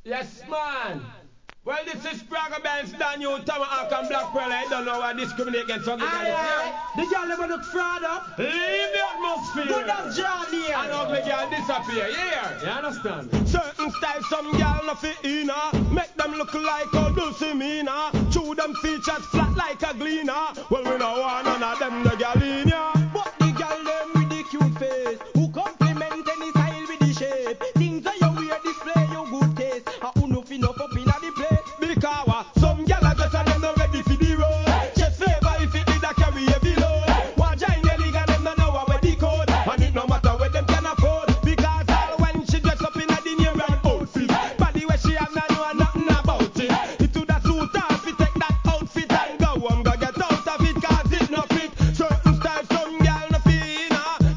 Yes, man. Well, this is Sprague Benz, Daniel, Tomahawk, and Black Pearl. I don't know why discriminate against some people. The girl never look fraud up. Leave the atmosphere. Good as John here. And ugly girl disappear. Yeah. You understand? Certain style, some girl no fit in make them look like old Dulcimina. Chew them features flat like a gleaner. Well, we don't want none of them.